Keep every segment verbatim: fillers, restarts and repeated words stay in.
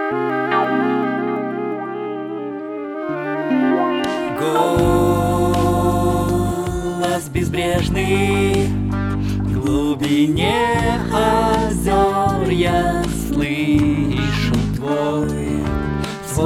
Голос безбрежный в глубине озер я слышу твой. С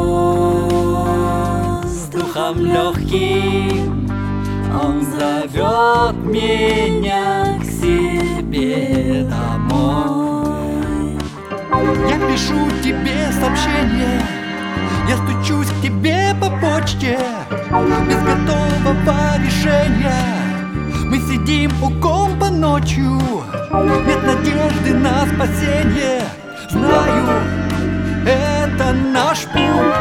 воздухом легким он зовет меня к себе домой. Я пишу тебе сообщение, я стучусь к тебе по почте, без готового решения. Мы сидим у компа ночью, нет надежды на спасение. Знаю, это наш путь.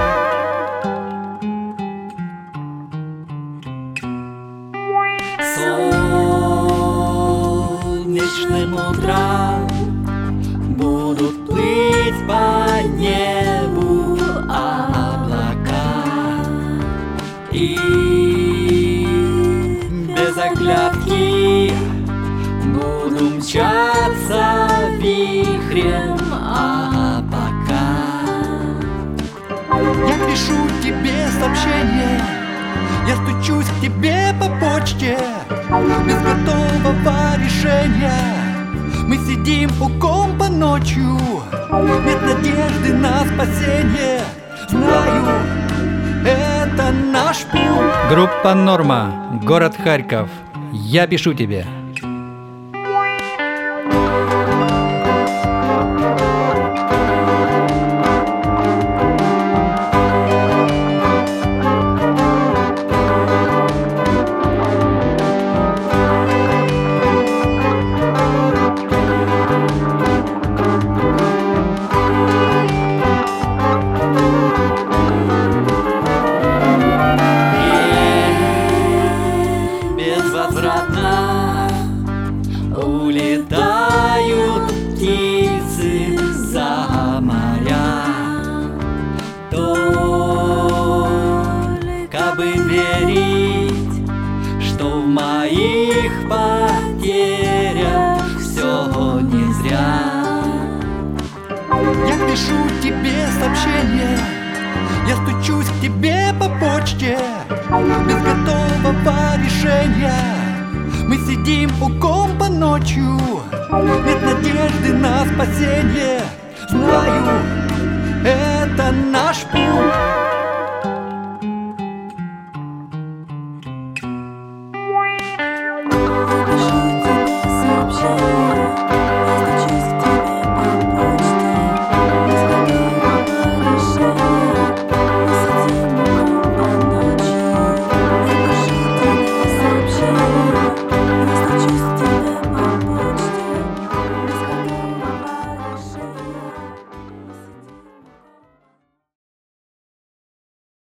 Солнечным утром будут плыть по небу облака, и без оглядки буду мчаться вихрем, а пока Я пишу тебе сообщение, я стучусь к тебе по почте, без готового решения. Мы сидим у компа ночью, нет надежды на спасение. Знаю, это наш путь. Группа «Норма», город Харьков. Я пишу тебе. Безвозвратно улетают птицы за моря, только бы верить, что в моих потерях все не зря. Я пишу тебе сообщение, я стучусь к тебе по почте, без готового решения. Мы сидим у компа ночью, нет надежды на спасение. Знаю, это наш путь.